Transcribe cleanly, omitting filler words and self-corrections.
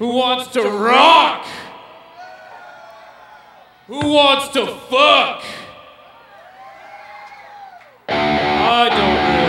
Who wants to rock? Who wants to fuck? I don't really